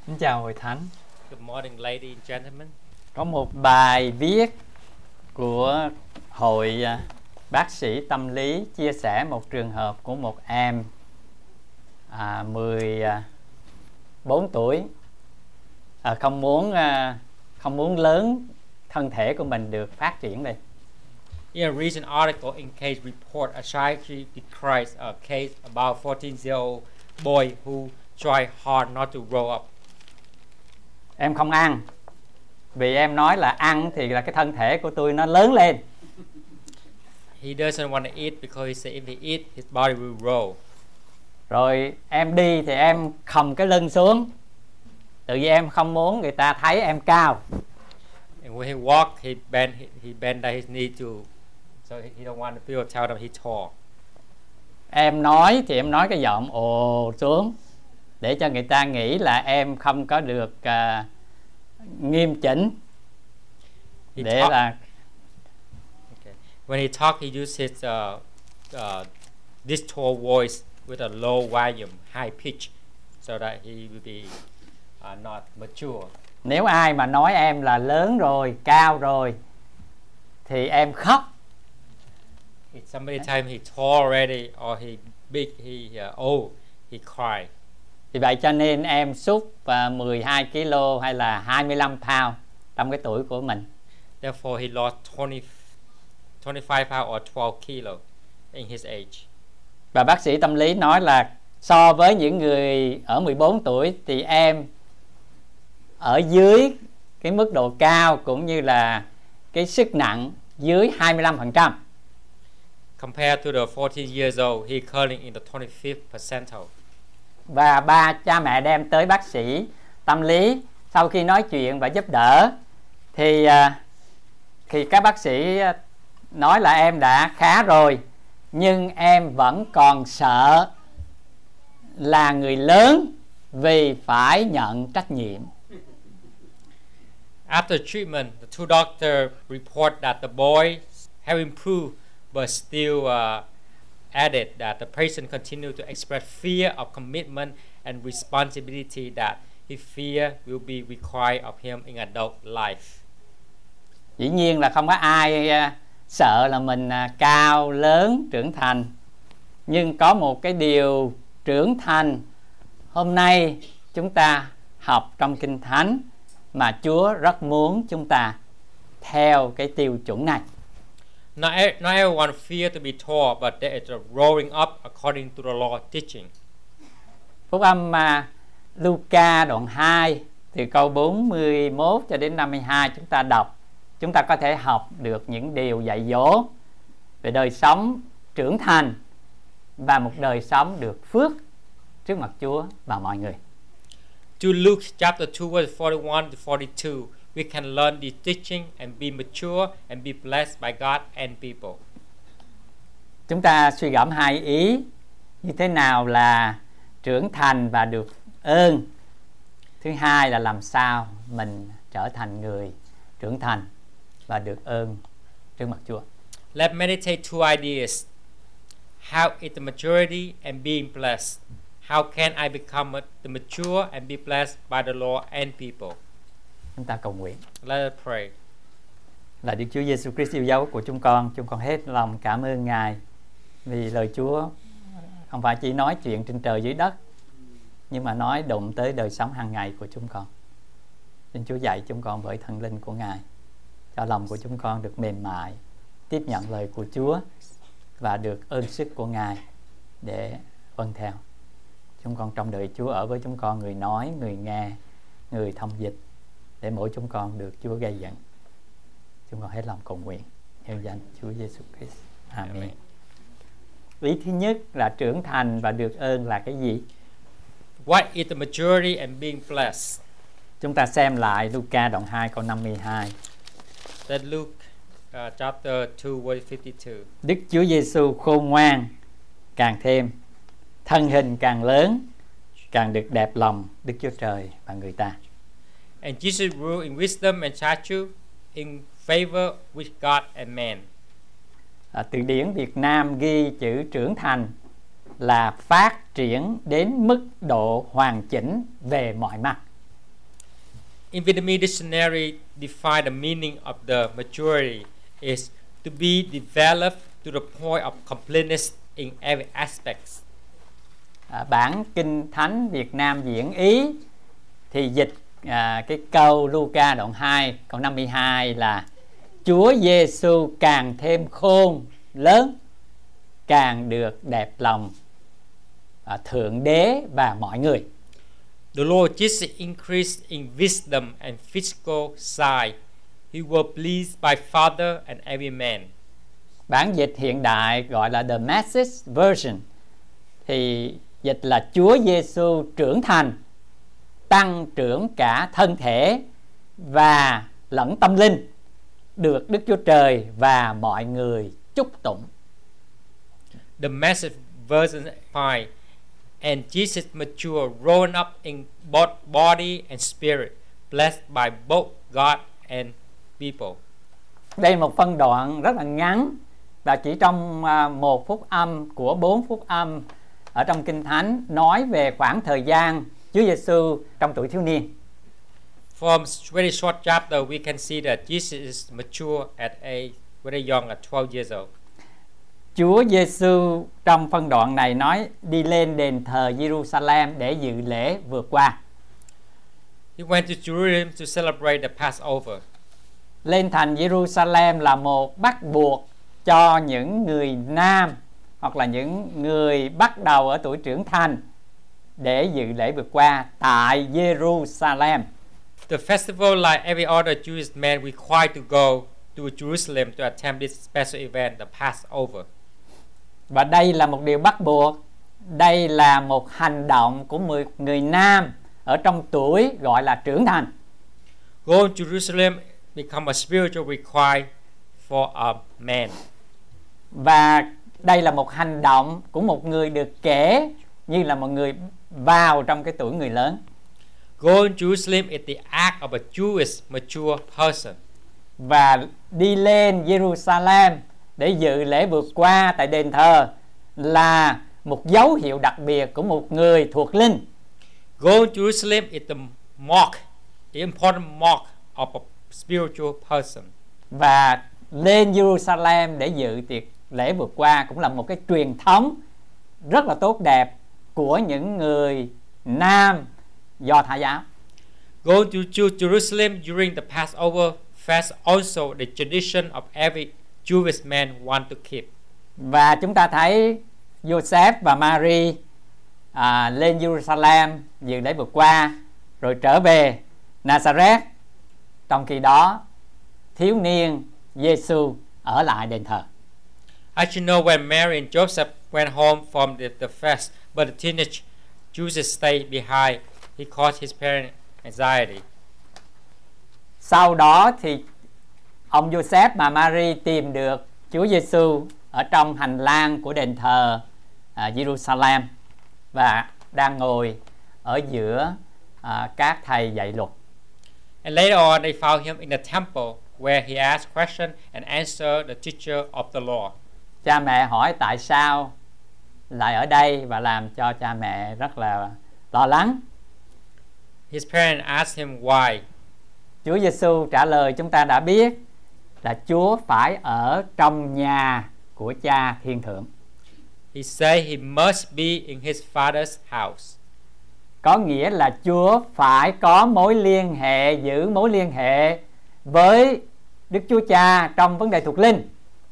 Xin chào hội thánh. Good morning, ladies and gentlemen. Có một bài viết của hội bác sĩ tâm lý chia sẻ một trường hợp của một em 14 tuổi không muốn lớn thân thể của mình được phát triển lên. In a recent article in Case Report, a psychiatrist describes a case about 14-year-old boy who tried hard not to grow up. Em không ăn vì em nói là ăn thì là cái thân thể của tôi nó lớn lên. He doesn't want to eat because he said if he eat, his body will grow. Rồi em đi thì em khom cái lưng xuống, tự vì em không muốn người ta thấy em cao. And when he walk, he bend down his knee so he don't want people to tell them he's tall. Em nói thì em nói cái giọng ồ xuống để cho người ta nghĩ là em không có được nghiêm chỉnh. Okay. When he talk, he uses this tall voice with a low volume, high pitch, so that he will be not mature. Nếu ai mà nói em là lớn rồi, cao rồi thì em khóc. If somebody tell him he's tall already or he big, he old, he cry. Vì vậy cho nên em xúc 12 kg hay là 25 pound trong cái tuổi của mình. Therefore he lost 25 pound or 12 kilo in his age. Và bác sĩ tâm lý nói là so với những người ở 14 tuổi thì em ở dưới cái mức độ cao cũng như là cái sức nặng dưới 25%. Compared to the 14 years old, he currently in the 25th percentile. Và ba cha mẹ đem tới bác sĩ tâm lý, sau khi nói chuyện và giúp đỡ thì các bác sĩ nói là em đã khá rồi, nhưng em vẫn còn sợ là người lớn vì phải nhận trách nhiệm. After treatment, the two doctors report that the boy have improved, but still added that the patient continued to express fear of commitment and responsibility that he fear will be required of him in adult life. Dĩ nhiên là không có ai sợ là mình cao, lớn, trưởng thành. Nhưng có một cái điều trưởng thành hôm nay chúng ta học trong Kinh Thánh mà Chúa rất muốn chúng ta theo cái tiêu chuẩn này. Not everyone fear to be tall, but there is a growing up according to the law teaching. Phúc âm Luca đoạn 2 từ câu 41 cho đến 52 chúng ta đọc, chúng ta có thể học được những điều dạy dỗ về đời sống trưởng thành và một đời sống được phước trước mặt Chúa và mọi người. To Luke chapter 2 verse 41 to 42, we can learn the teaching and be mature and be blessed by God and people. Chúng ta suy gẫm hai ý như thế nào là trưởng thành và được ơn. Thứ hai là làm sao mình trở thành người trưởng thành và được ơn trước mặt Chúa. Let's meditate two ideas. How is the maturity and being blessed? How can I become the mature and be blessed by the Lord and people? Chúng ta cầu nguyện. Let us pray. Là Đức Chúa Giêsu Christ yêu dấu của chúng con hết lòng cảm ơn Ngài vì lời Chúa không phải chỉ nói chuyện trên trời dưới đất, nhưng mà nói đụng tới đời sống hàng ngày của chúng con. Xin Chúa dạy chúng con bởi thần linh của Ngài, cho lòng của chúng con được mềm mại, tiếp nhận lời của Chúa và được ơn sức của Ngài để vâng theo. Chúng con trong đời Chúa ở với chúng con, người nói, người nghe, người thông dịch, để mỗi chúng con được Chúa gây dựng. Chúng con hết lòng cầu nguyện nhân danh Chúa Giêsu Christ. Amen. Ý thứ nhất là trưởng thành và được ơn là cái gì? What is the maturity and being blessed? Chúng ta xem lại Luca đoạn 2 câu 52. That Luke chapter 2 verse 52. Đức Chúa Giêsu khôn ngoan càng thêm, thân hình càng lớn, càng được đẹp lòng Đức Chúa Trời và người ta. And Jesus grew in wisdom and stature, in favor with God and man. Từ điển Việt Nam ghi chữ trưởng thành là phát triển đến mức độ hoàn chỉnh về mọi mặt. in Vietnamese dictionary define the meaning of the maturity is to be developed to the point of completeness in every aspect. Bản Kinh Thánh Việt Nam Diễn Ý thì dịch cái câu Luca đoạn 2 câu 52 là Chúa Giêsu càng thêm khôn lớn, càng được đẹp lòng Thượng Đế và mọi người. The Lord Jesus increased in wisdom and physical size. He was pleased by Father and every man. Bản dịch hiện đại gọi là The Message Version thì dịch là Chúa Giêsu trưởng thành, tăng trưởng cả thân thể và lẫn tâm linh, được Đức Chúa Trời và mọi người chúc tụng. The Message version 5. And Jesus mature, grown up in both body and spirit, blessed by both God and people. Đây là một phân đoạn rất là ngắn và chỉ trong 1 phúc âm của 4 phúc âm ở trong Kinh Thánh nói về khoảng thời gian Chúa Giêsu trong tuổi thiếu niên. From very short chapter, we can see that Jesus is mature at a very young, at 12 years old. Chúa Giêsu trong phân đoạn này nói đi lên đền thờ Jerusalem để dự lễ vượt qua. He went to Jerusalem to celebrate the Passover. Lên thành Jerusalem là một bắt buộc cho những người nam hoặc là những người bắt đầu ở tuổi trưởng thành để dự lễ vượt qua tại Jerusalem. The festival, like every other Jewish man, required to go to Jerusalem to attend this special event, the Passover. Và đây là một điều bắt buộc. Đây là một hành động của một người nam ở trong tuổi gọi là trưởng thành. Going to Jerusalem become a spiritual requirement for a man. Và đây là một hành động của một người được kể như là một người vào trong cái tuổi người lớn. Going to Jerusalem is the act of a Jewish mature person. Và đi lên Jerusalem để dự lễ vượt qua tại đền thờ là một dấu hiệu đặc biệt của một người thuộc linh. Going to Jerusalem is the mark, the important mark of a spiritual person. Và lên Jerusalem để dự tiệc lễ vượt qua cũng là một cái truyền thống rất là tốt đẹp của những người nam Do Thái giáo. Going to Jerusalem during the Passover fast also the tradition of every Jewish man want to keep. Và chúng ta thấy Joseph và Mary lên Jerusalem dự lễ vượt qua rồi trở về Nazareth. Trong khi đó thiếu niên Giêsu ở lại đền thờ. As you know, when Mary and Joseph went home from the fest, but the teenage Jesus stayed behind. He caused his parents anxiety. Sau đó thì ông Joseph và Mary tìm được Chúa Giêsu ở trong hành lang của đền thờ Jerusalem và đang ngồi ở giữa các thầy dạy luật. And later on, they found him in the temple where he asked questions and answered the teacher of the law. Cha mẹ hỏi tại sao lại ở đây và làm cho cha mẹ rất là lo lắng. His parents asked him why. Chúa Giêsu trả lời chúng ta đã biết là Chúa phải ở trong nhà của Cha thiên thượng. He said he must be in his father's house. Có nghĩa là Chúa phải có mối liên hệ, giữ mối liên hệ với Đức Chúa Cha trong vấn đề thuộc linh.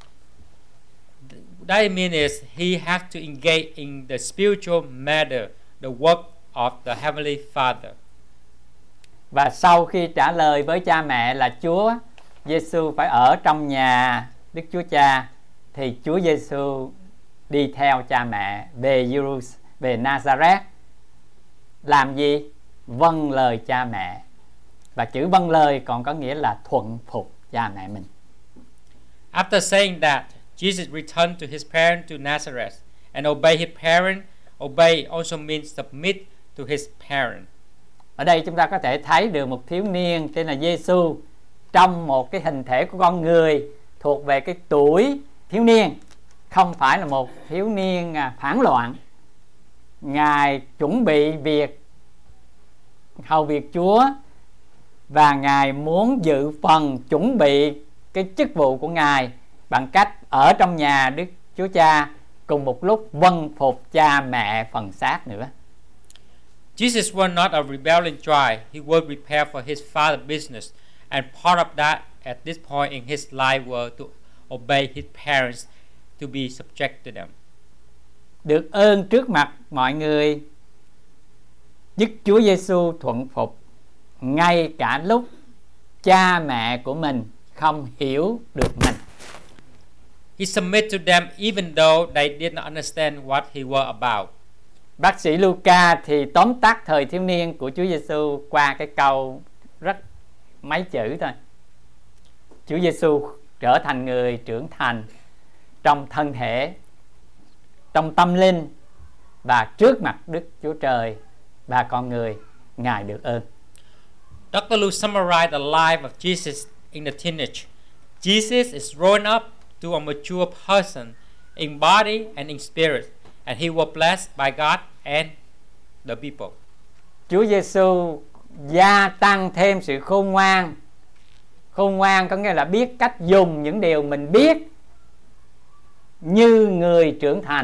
That means is he has to engage in the spiritual matter, the work of the Heavenly Father. Và sau khi trả lời với cha mẹ là Chúa Giêsu phải ở trong nhà Đức Chúa Cha, thì Chúa Giêsu đi theo cha mẹ về Nazareth. Làm gì? Vâng lời cha mẹ. Và chữ vâng lời còn có nghĩa là thuận phục cha mẹ mình. After saying that, Jesus returned to his parents to Nazareth and obey his parents. Obey also means submit to his parents. Ở đây chúng ta có thể thấy được một thiếu niên tên là Giêsu trong một cái hình thể của con người thuộc về cái tuổi thiếu niên, không phải là một thiếu niên phản loạn. Ngài chuẩn bị việc hầu việc Chúa và Ngài muốn dự phần chuẩn bị cái chức vụ của Ngài bằng cách ở trong nhà Đức Chúa Cha cùng một lúc vâng phục cha mẹ phần xác nữa. Jesus was not a rebellion child. He was prepared for his father's business, and part of that at this point in his life was to obey his parents, to be subject to them. Được ơn trước mặt mọi người, Đức Chúa Giêsu thuận phục ngay cả lúc cha mẹ của mình không hiểu được mình. He submitted to them even though they did not understand what he was about. Bác sĩ Luca thì tóm tắt thời thiếu niên của Chúa Giêsu qua cái câu rất mấy chữ thôi. Chúa Giêsu trở thành người trưởng thành trong thân thể, trong tâm linh và trước mặt Đức Chúa Trời và con người. Ngài được ơn. Dr. Luke summarized the life of Jesus in the teenage. Jesus is grown up to a mature person in body and in spirit, and he was blessed by God and the people. Chúa Giêsu gia tăng thêm sự khôn ngoan. Khôn ngoan có nghĩa là biết cách dùng những điều mình biết như người trưởng thành.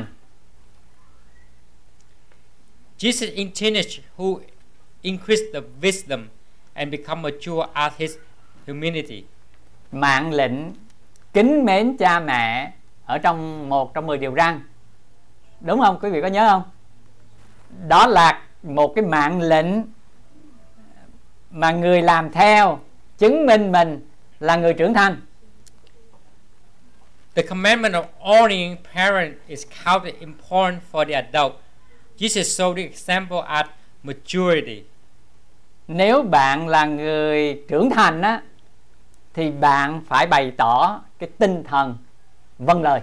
Jesus in teenage who increased the wisdom and become mature at his humanity. Mạng lệnh kính mến cha mẹ ở trong 1 trong 10 điều răn. Đúng không? Quý vị có nhớ không? Đó là một cái mạng lệnh mà người làm theo chứng minh mình là người trưởng thành. The commandment of honoring parents is counted important for the adult. Jesus showed the example at maturity. Nếu bạn là người trưởng thành á, thì bạn phải bày tỏ cái tinh thần vâng lời.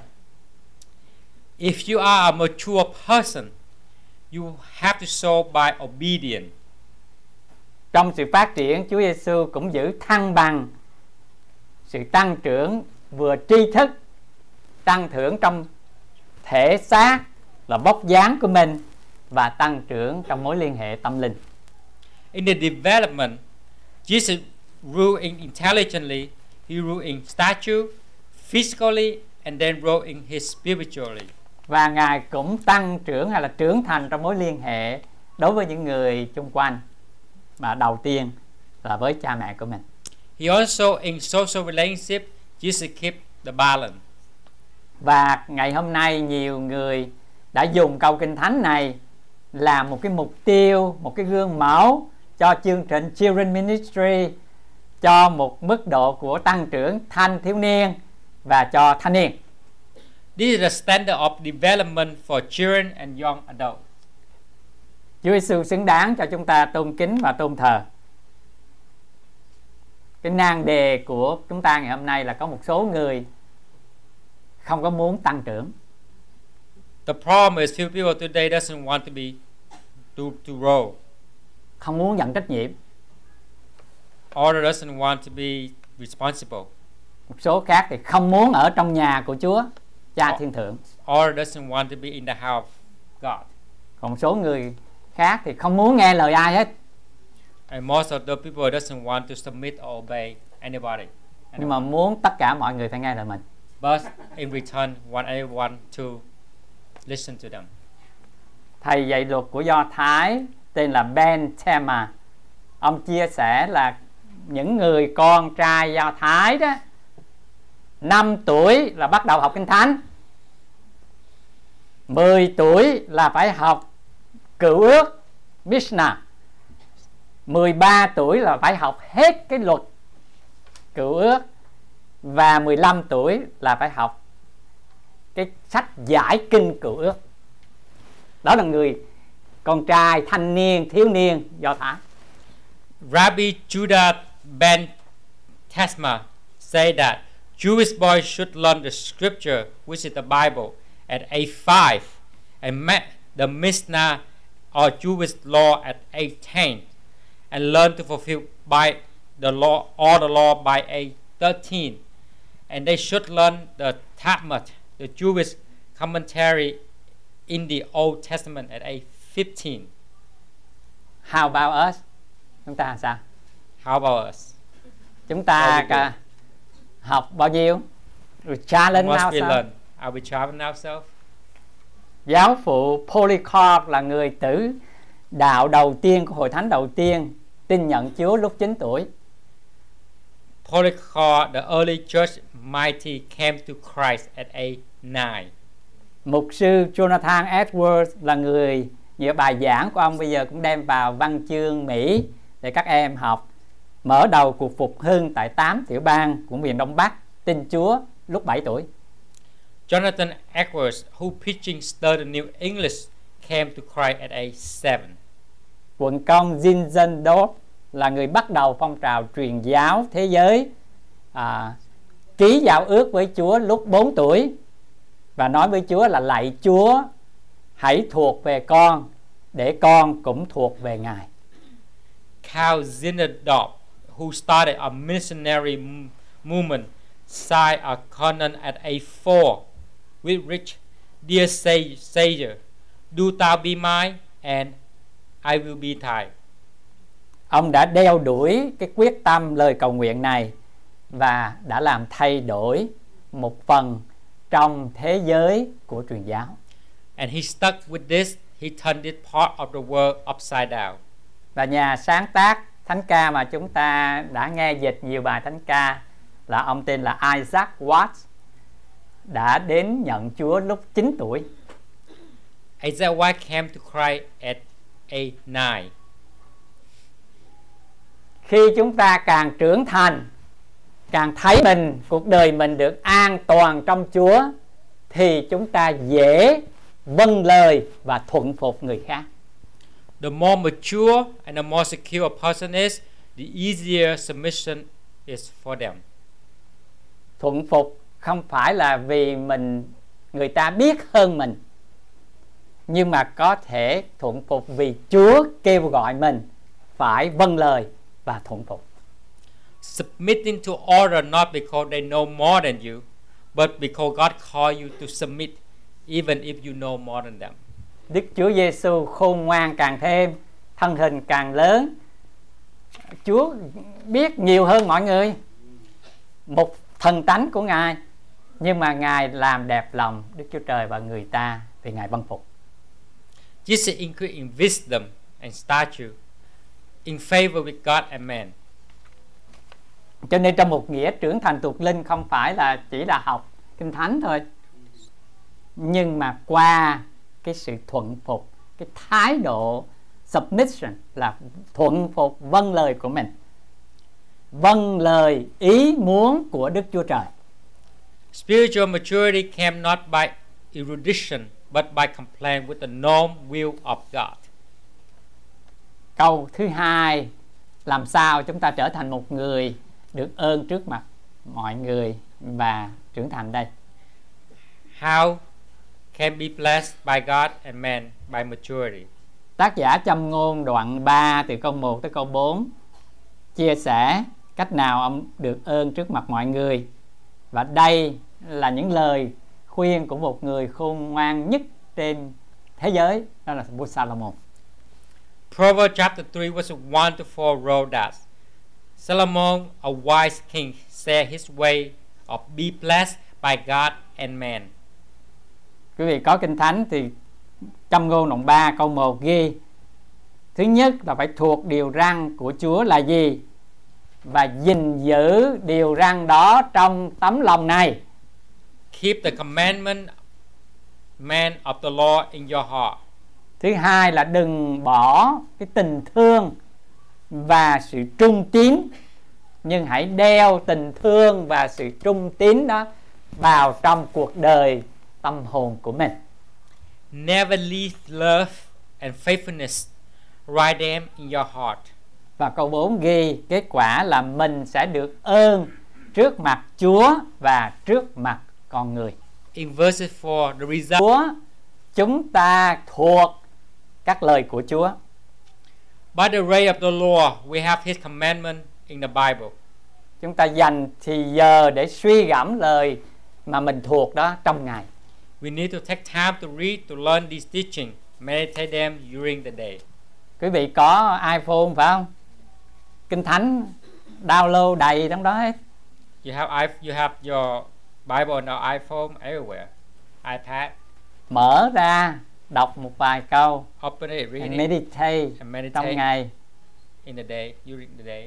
If you are a mature person, you have to show by obedience. Trong sự phát triển, Chúa Giêsu cũng giữ thăng bằng sự tăng trưởng vừa tri thức, tăng trưởng trong thể xác là vóc dáng của mình và tăng trưởng trong mối liên hệ tâm linh. In the development, Jesus grew in intelligently, he grew in stature, physically, and then grew in his spiritually. Và Ngài cũng tăng trưởng hay là trưởng thành trong mối liên hệ đối với những người xung quanh, mà đầu tiên là với cha mẹ của mình. He also in social relationship, Jesus kept the balance. Và ngày hôm nay nhiều người đã dùng câu Kinh Thánh này làm một cái mục tiêu, một cái gương mẫu cho chương trình Children Ministry, cho một mức độ của tăng trưởng thanh thiếu niên và cho thanh niên. This is the standard of development for children and young adults. Chúa Giêsu xứng đáng cho chúng ta tôn kính và tôn thờ. Cái nan đề của chúng ta ngày hôm nay là có một số người không có muốn tăng trưởng. The problem is few people today doesn't want to grow. Không muốn nhận trách nhiệm. Or doesn't want to be responsible. Một số khác thì không muốn ở trong nhà của Chúa Cha Thiên Thượng. Or doesn't want to be in the house of God. Còn một số người khác thì không muốn nghe lời ai hết. And most of the people doesn't want to submit or obey anybody. Nhưng mà muốn tất cả mọi người phải nghe lời mình. But in return, want everyone to listen to them. Thầy dạy luật của Do Thái tên là Ben Tema. Ông chia sẻ là những người con trai Do Thái đó, 5 tuổi là bắt đầu học Kinh Thánh, 10 tuổi là phải học Cựu Ước Mishnah, 13 tuổi là phải học hết cái luật Cựu Ước, và 15 tuổi là phải học cái sách giải kinh Cựu Ước. Đó là người con trai, thanh niên, thiếu niên Do Thái. Rabbi Judah ben Tesma said that Jewish boys should learn the scripture, which is the Bible, at age 5, and the Mishnah or Jewish law at age 10, and learn to fulfill by the law, all the law by age 13. And they should learn the Talmud, the Jewish commentary in the Old Testament at age 15. How about us? Chúng ta sao? How about us? Chúng ta học bao nhiêu? Rồi challenge Must nào be sao? learned. Are we challenging ourselves? Giáo phụ Polycarp là người tử đạo đầu tiên của hội thánh đầu tiên, tin nhận Chúa lúc 9 tuổi. Polycarp, the early church mighty, came to Christ at age 9. Mục sư Jonathan Edwards là người nhiều bài giảng của ông bây giờ cũng đem vào văn chương Mỹ để các em học. Mở đầu cuộc phục hưng tại 8 tiểu bang của miền Đông Bắc, tin Chúa lúc 7 tuổi. Jonathan Edwards, who preaching started New English, came to Christ at age 7. Quận công Zinzendorf là người bắt đầu phong trào truyền giáo thế giới, ký giao ước với Chúa lúc 4 tuổi và nói với Chúa là lạy Chúa hãy thuộc về con để con cũng thuộc về Ngài. Carl Zinzendorf, who started a missionary movement, signed a covenant at age 4 with Rich, dear Savior, do thou be mine and I will be thine. Ông đã đeo đuổi cái quyết tâm lời cầu nguyện này và đã làm thay đổi một phần trong thế giới của truyền giáo. And he stuck with this. He turned this part of the world upside down. Và nhà sáng tác thánh ca mà chúng ta đã nghe dịch nhiều bài thánh ca là ông tên là Isaac Watts, đã đến nhận Chúa lúc 9 tuổi. Isaac Watts came to Christ at age 9. Khi chúng ta càng trưởng thành, càng thấy cuộc đời mình được an toàn trong Chúa, thì chúng ta dễ vâng lời và thuận phục người khác. The more mature and the more secure a person is, the easier submission is for them. Thuận phục không phải là vì người ta biết hơn mình, nhưng mà có thể thuận phục vì Chúa kêu gọi mình phải vâng lời và thuận phục. Submitting to order not because they know more than you, but because God called you to submit, even if you know more than them. Đức Chúa Giêsu khôn ngoan càng thêm, thân hình càng lớn. Chúa biết nhiều hơn mọi người, một thần tánh của Ngài, nhưng mà Ngài làm đẹp lòng Đức Chúa Trời và người ta vì Ngài vâng phục. Jesus increased in wisdom and stature, in favor with God and man. Cho nên trong một nghĩa trưởng thành thuộc linh không phải là chỉ là học kinh thánh thôi, nhưng mà qua cái sự thuận phục, cái thái độ submission là thuận phục vâng lời của mình, vâng lời ý muốn của Đức Chúa Trời. Spiritual maturity came not by erudition, but by compliance with the norm will of God. Câu thứ hai, làm sao chúng ta trở thành một người được ơn trước mặt mọi người và trưởng thành đây? How can be blessed by God and man by maturity? Tác giả Châm ngôn đoạn 3 từ câu 1 tới câu 4 chia sẻ cách nào ông được ơn trước mặt mọi người. Và đây là những lời khuyên của một người khôn ngoan nhất trên thế giới, đó là vua Salomon. Proverbs chapter 3 verse 1 to 4 wrote that Solomon, a wise king, said his way of be blessed by God and man. Quý vị có kinh thánh thì Châm ngôn đoạn 3 câu 1 ghi: thứ nhất là phải thuộc điều răn của Chúa là gì, và gìn giữ điều răn đó trong tấm lòng này. Keep the commandment man of the Lord in your heart. Thứ hai là đừng bỏ cái tình thương và sự trung tín, nhưng hãy đeo tình thương và sự trung tín đó vào trong cuộc đời tâm hồn của mình. Never leave love and faithfulness, write them in your heart. Và câu 4 ghi kết quả là mình sẽ được ơn trước mặt Chúa và trước mặt con người. In verse 4, the result, Chúa, chúng ta thuộc các lời của Chúa. by the way of the Lord, we have His commandment in the Bible. Chúng ta dành thì giờ để suy gẫm lời mà mình thuộc đó trong ngày. We need to take time to read, to learn these teaching, meditate them during the day. Quý vị có iPhone phải không? Kinh Thánh download đầy trong đó hết. You have your Bible on your iPhone everywhere, iPad. Mở ra đọc một vài câu, Open it, read and it, meditate and meditate trong ngày. in the day, during the day.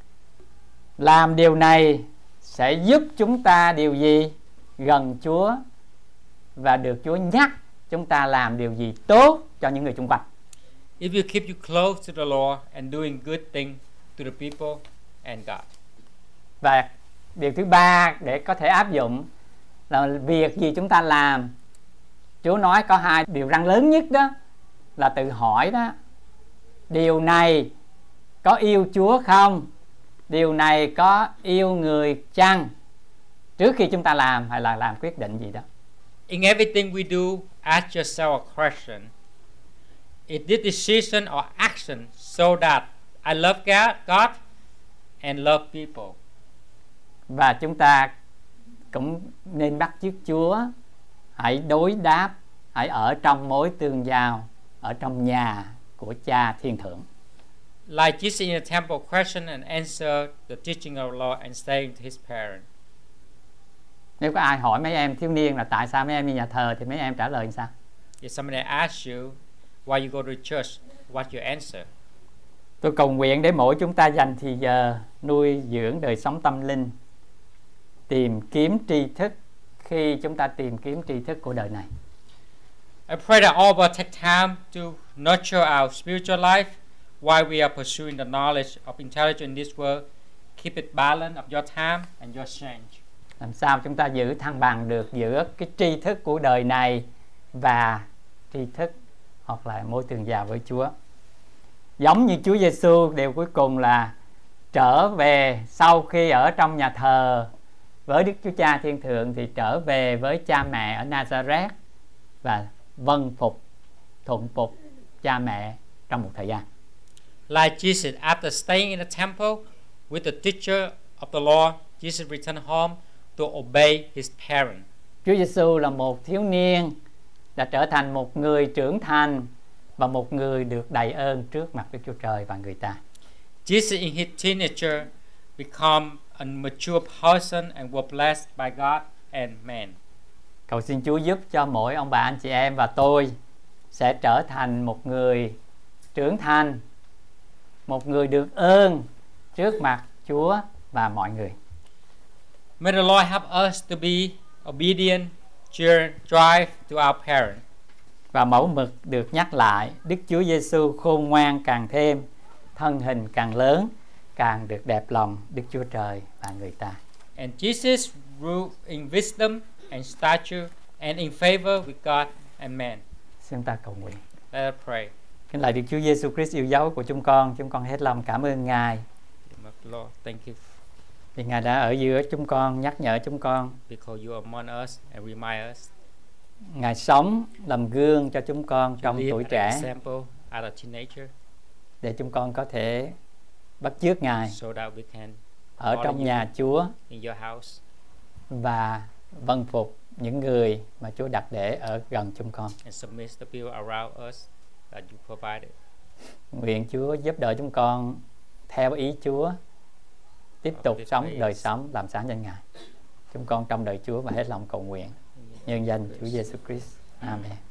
Làm điều này sẽ giúp chúng ta điều gì? Gần Chúa và được Chúa nhắc chúng ta làm điều gì tốt cho những người xung quanh. It will keep you close to the Lord and doing good things to the people and God. Và điều thứ ba để có thể áp dụng là việc gì chúng ta làm. Chúa nói có hai điều răn lớn nhất đó là tự hỏi đó. Điều này có yêu Chúa không? Điều này có yêu người chăng? Trước khi chúng ta làm hay là làm quyết định gì đó. In everything we do, ask yourself a question. Is this decision or action so that I love God and love people? Và chúng ta cũng nên bắt chước Chúa. Hãy đối đáp, hãy ở trong mối tương giao, ở trong nhà của Cha Thiên Thượng. Like Jesus in the temple, question and answer the teaching of the Lord and saying to his parents. Nếu có ai hỏi mấy em thiếu niên là tại sao mấy em đi nhà thờ thì mấy em trả lời như sao? If somebody asks you why you go to church, what's your answer? Tôi cầu nguyện để mỗi chúng ta dành thì giờ nuôi dưỡng đời sống tâm linh, tìm kiếm tri thức khi chúng ta tìm kiếm tri thức của đời này. I pray that all of us take time to nurture our spiritual life while we are pursuing the knowledge of intelligence in this world. Keep it balanced of your time and your change. Làm sao chúng ta giữ thăng bằng được giữa cái tri thức của đời này và tri thức hoặc là mối tương giao với Chúa. Giống như Chúa Giêsu, điều cuối cùng là trở về sau khi ở trong nhà thờ với Đức Chúa Cha Thiên Thượng thì trở về với cha mẹ ở Nazareth và vâng phục, thuận phục cha mẹ trong một thời gian. Like Jesus, after staying in the temple with the teacher of the law, Jesus returned home to obey his parents. Chúa Giêsu là một thiếu niên đã trở thành một người trưởng thành và một người được đầy ơn trước mặt Đức Chúa Trời và người ta. Jesus in his teenager become a mature person and was blessed by God and man. Cầu xin Chúa giúp cho mỗi ông bà anh chị em và tôi sẽ trở thành một người trưởng thành, một người được ơn trước mặt Chúa và mọi người. May the Lord help us to be obedient, drive to our parents. Và mẫu mực được nhắc lại, Đức Chúa Giêsu khôn ngoan càng thêm, thân hình càng lớn, càng được đẹp lòng Đức Chúa Trời và người ta. And Jesus ruled in wisdom and stature and in favor with God and man. Xin ta cầu nguyện. Let us pray. Kính lạy Đức Chúa Giêsu Christ yêu dấu của chúng con hết lòng cảm ơn Ngài. Lord, thank you Vì Ngài đã ở giữa chúng con, nhắc nhở chúng con. because you are among us and remind us Ngài sống làm gương cho chúng con to trong live tuổi an trẻ example as a teenager để chúng con có thể bắt chước Ngài so that we can ở follow trong you nhà Chúa in your house và vâng phục những người mà Chúa đặt để ở gần chúng con. and submit the people around us that you provided. Nguyện Chúa giúp đỡ chúng con theo ý Chúa, tiếp tục sống đời sống làm sáng danh Ngài. Chúng con trong đời Chúa và hết lòng cầu nguyện nhân danh Chúa Giêsu Christ. Amen.